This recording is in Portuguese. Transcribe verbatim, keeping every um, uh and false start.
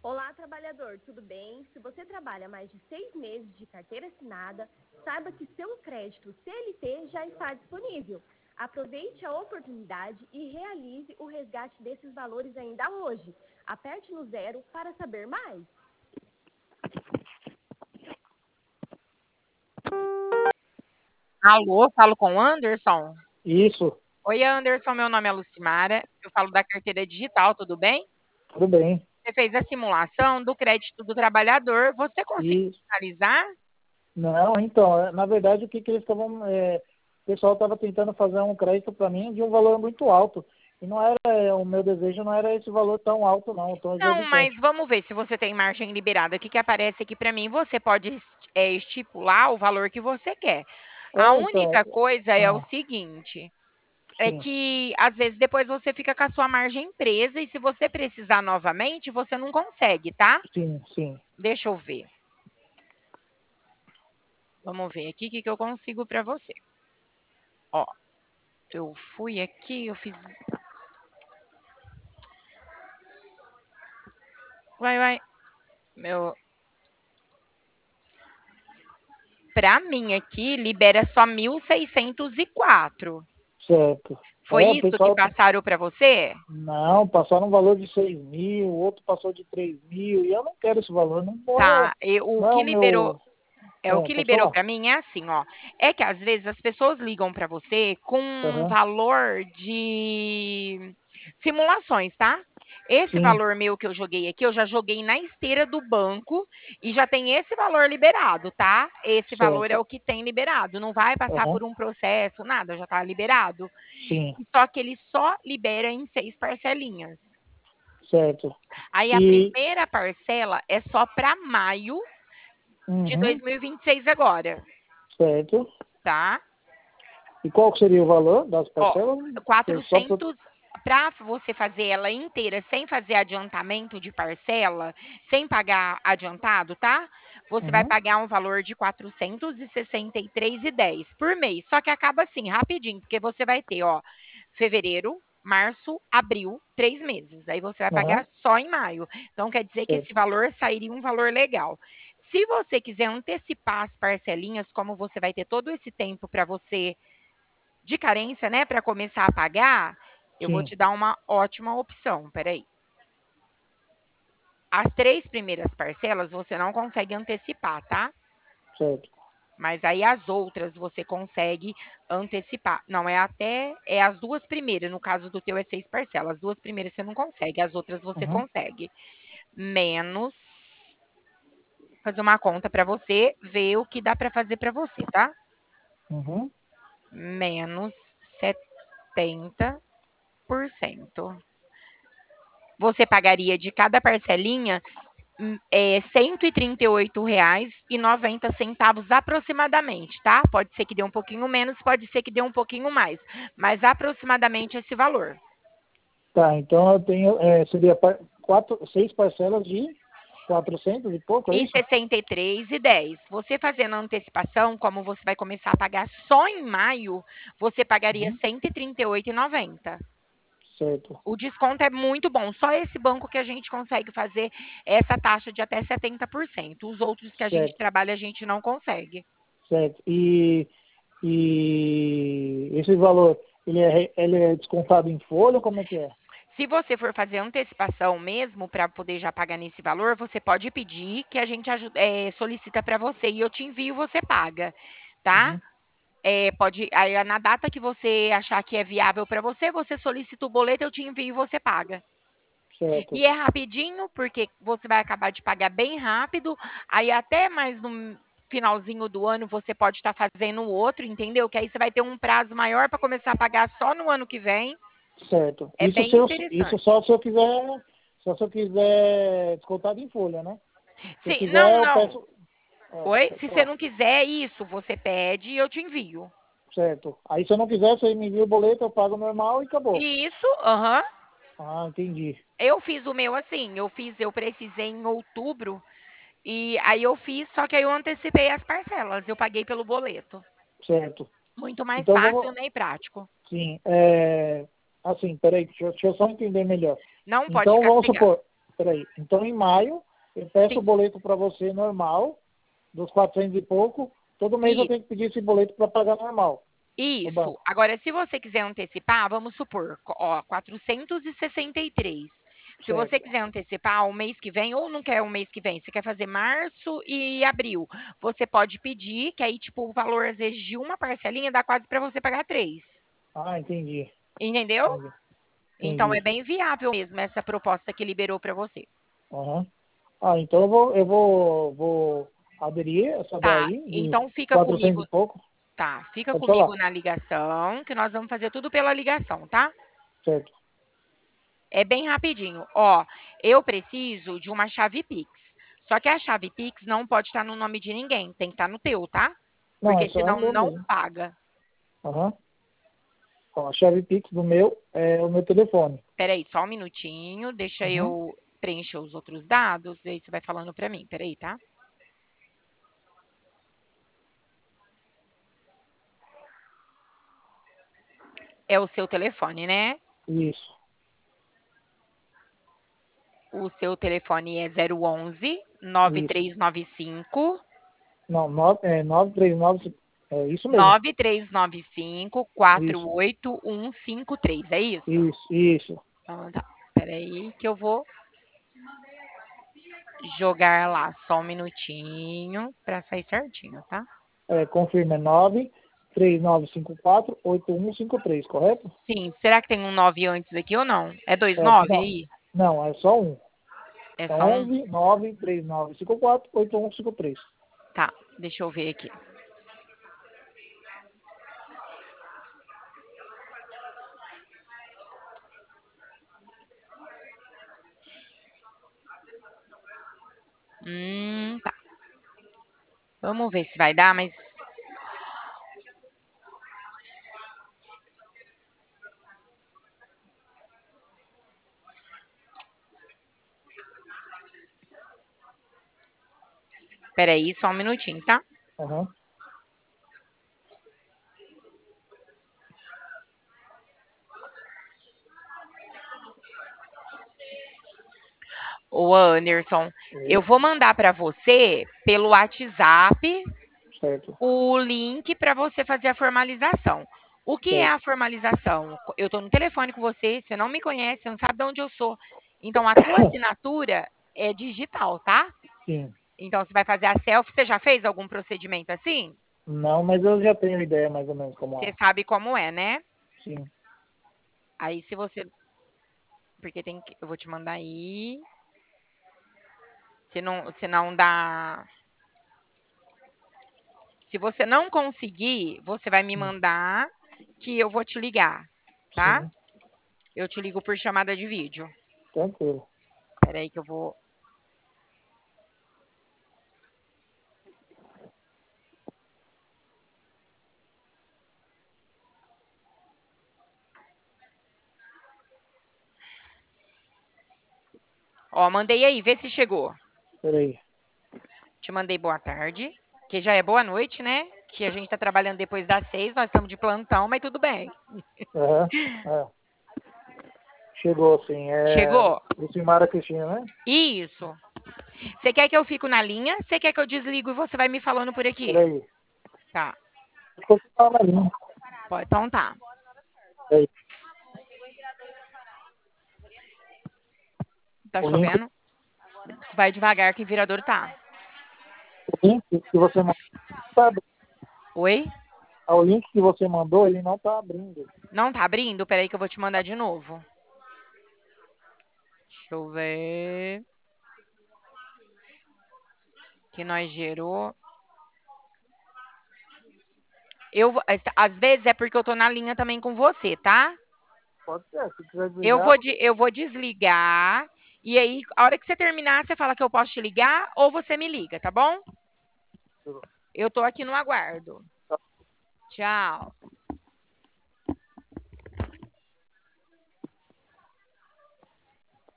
Olá, trabalhador, tudo bem? Se você trabalha mais de seis meses de carteira assinada, saiba que seu crédito C L T já está disponível. Aproveite a oportunidade e realize o resgate desses valores ainda hoje. Aperte no zero para saber mais. Alô, falo com o Anderson? Isso, Oi, Anderson, meu nome é Lucimara, eu falo da carteira digital, tudo bem? tudo bem. Você fez a simulação do crédito do trabalhador, você conseguiu E analisar? não, então, é, na verdade, o que, que eles estavam. É, o pessoal estava tentando fazer um crédito para mim de um valor muito alto. E não era, é, o meu desejo não era esse valor tão alto, não, tão Não, mas exorbitante. vamos ver se você tem margem liberada. O que, que aparece aqui para mim? Você pode es- é, estipular o valor que você quer. A É, então, única coisa é o ah, seguinte, é sim, que às vezes depois você fica com a sua margem presa e se você precisar novamente, você não consegue, tá? sim, sim, Deixa eu ver. Vamos ver aqui o que, que eu consigo para você. Ó, eu fui aqui, eu fiz. Vai, vai. Meu. Pra mim aqui, libera só mil seiscentos e quatro. certo. Foi É, o isso que pessoal, passaram para você? não, passaram um valor de seis mil, o outro passou de três mil, e eu não quero esse valor, não, não é, Tá. E o não é que o liberou. meu. É o Ah, que pode liberou falar? para mim é assim, ó. É que às vezes as pessoas ligam para você com um Aham, valor de simulações, tá? Esse sim, valor meu que eu joguei aqui, eu já joguei na esteira do banco e já tem esse valor liberado, tá? Esse valor é certo. o que tem liberado, não vai passar Aham, por um processo, nada, já tá liberado. sim, E só que ele só libera em seis parcelinhas. certo. Aí a E, primeira parcela é só para maio de uhum, dois mil e vinte e seis agora, certo. tá? E qual que seria o valor das Ó, parcelas? Eu só pro... quatrocentos para você fazer ela inteira sem fazer adiantamento de parcela, sem pagar adiantado, tá? Você vai Uhum, pagar um valor de quatrocentos e sessenta e três e dez por mês. Só que acaba assim, rapidinho, porque você vai ter, ó, fevereiro, março, abril, três meses. Aí você vai pagar aham, só em maio. Então quer dizer que esse certo. valor sairia um valor legal. Se você quiser antecipar as parcelinhas, como você vai ter todo esse tempo para você de carência, né, para começar a pagar, eu vou Sim, te dar uma ótima opção. Peraí. As três primeiras parcelas você não consegue antecipar, tá? certo. Mas aí as outras você consegue antecipar. Não, é até. É as duas primeiras. No caso do teu é seis parcelas. As duas primeiras você não consegue, as outras você Uhum, consegue. Menos. Fazer uma conta para você ver o que dá para fazer para você, tá? uhum, Menos setenta por cento. Você pagaria de cada parcelinha hum, é, cento e trinta e oito reais e noventa centavos aproximadamente, tá? Pode ser que dê um pouquinho menos, pode ser que dê um pouquinho mais, mas aproximadamente esse valor. tá, então eu tenho, é, seria par- quatro, seis parcelas de quatrocentos e pouco, é E isso? sessenta e três e dez. Você fazendo a antecipação, como você vai começar a pagar só em maio, você pagaria Uhum, cento e trinta e oito e noventa. certo, O desconto é muito bom. Só esse banco que a gente consegue fazer essa taxa de até setenta por cento. Os outros que a gente certo, trabalha, a gente não consegue. certo. E, e esse valor, ele é, re- ele é descontado em folha, como é que é? Se você for fazer antecipação mesmo para poder já pagar nesse valor, você pode pedir que a gente ajuda, é, solicita para você e eu te envio, você paga, tá? Uhum, É, pode, aí, na data que você achar que é viável para você, você solicita o boleto, eu te envio e você paga. certo, E é rapidinho, porque você vai acabar de pagar bem rápido, aí até mais no finalzinho do ano você pode estar fazendo o outro, entendeu? Que aí você vai ter um prazo maior para começar a pagar só no ano que vem. certo. É Isso, se bem eu, isso interessante. só se eu quiser, só se eu quiser descontado em folha, né? Se eu Sim, quiser, não, eu não. peço. Ah, Oi? pode Se você falar. não quiser isso, você pede e eu te envio. Certo. Aí se eu não quiser, você me envia o boleto, eu pago normal e acabou. Isso, aham. Ah, entendi. Eu fiz o meu assim, eu fiz, eu precisei em outubro e aí eu fiz, só que aí eu antecipei as parcelas, eu paguei pelo boleto. Certo. Muito mais Então vamos. fácil, né, e prático. Sim. É... Assim, peraí, deixa, eu- deixa eu só entender melhor. Não pode Então ficar vamos desligado. supor. peraí. Então, em maio, eu peço Sim. o boleto para você normal, dos quatrocentos e pouco. Todo mês E- eu tenho que pedir esse boleto para pagar normal. Isso. banco. Agora, se você quiser antecipar, vamos supor, co- ó, quatrocentos e sessenta e três. Se você Certo. quiser antecipar o mês que vem, ou não quer o mês que vem, você quer fazer março e abril, você pode pedir, que aí, tipo, o valor, às vezes, de uma parcelinha dá quase para você pagar três. Ah, entendi. Entendeu? Entendi. Então, é entendi. bem viável mesmo essa proposta que liberou para você. Aham. Ah, então eu vou, eu vou, vou aderir essa Tá, daí, de então fica quatrocentos comigo. e pouco. Tá, fica Pode falar. comigo na ligação, que nós vamos fazer tudo pela ligação, tá? Certo. É bem rapidinho. Ó, eu preciso de uma chave Pix. Só que a chave Pix não pode estar no nome de ninguém, tem que estar no teu, tá? Não, é Porque só o senão meu não mesmo. paga. Aham. Ó, a chave Pix do meu é o meu telefone. Peraí, só um minutinho, deixa Uhum. eu preencher os outros dados, e aí você vai falando pra mim. Peraí, tá? É o seu telefone, né? Isso. O seu telefone é zero onze nove Isso. três nove cinco Não, nove, é, nove três nove. É isso mesmo. nove três nove cinco quatro Isso. oito um cinco três, é isso? Isso, isso. Então, tá. Peraí que eu vou jogar lá só um minutinho para sair certinho, tá? É, confirma, é nove três nove cinco quatro oito um cinco três, correto? Sim, será que tem um nove antes aqui ou não? É dois É, nove não, aí? não, é só um. É É só um? onze nove três nove cinco quatro oito um cinco três. Tá, deixa eu ver aqui. Hum, tá. Vamos ver se vai dar, mas peraí, só um minutinho, tá? Aham. Ô, Anderson, eu vou mandar para você pelo WhatsApp Certo, o link para você fazer a formalização. O que é certo. a formalização? Eu estou no telefone com você, você não me conhece, você não sabe de onde eu sou. Então, a tua assinatura é digital, tá? Sim. Então, você vai fazer a selfie. Você já fez algum procedimento assim? Não, mas eu já tenho ideia mais ou menos como Você é. sabe como é, né? Sim. Aí, se você. Porque tem que. Eu vou te mandar aí. Se não, se não dá. Se você não conseguir, você vai me Sim. mandar que eu vou te ligar, tá? Sim. Eu te ligo por chamada de vídeo. Tranquilo. Peraí que eu vou. Ó, mandei aí, vê se chegou. Peraí. Te mandei boa tarde, que já é boa noite, né? Que a gente tá trabalhando depois das seis, nós estamos de plantão, mas tudo bem. Aham. É. Chegou, sim. É. Chegou? Lucimara Cristina, né? Isso. Você quer que eu fico na linha? Você quer que eu desligo e você vai me falando por aqui? Peraí. Tá. Ficou que tava na linha. Pode, então tá. Peraí. Tá O link, chovendo? Vai devagar que o virador tá. o link que você mandou, tá abrindo. Oi? Ah, o link que você mandou, ele não tá abrindo. Não tá abrindo? Peraí que eu vou te mandar de novo. Deixa eu ver. Que nós gerou. Eu, vou- às vezes é porque eu tô na linha também com você, tá? Pode ser, se quiser Eu desligar. vou, de, eu vou desligar. E aí, a hora que você terminar, você fala que eu posso te ligar ou você me liga, tá bom? Eu tô aqui no aguardo. Tchau.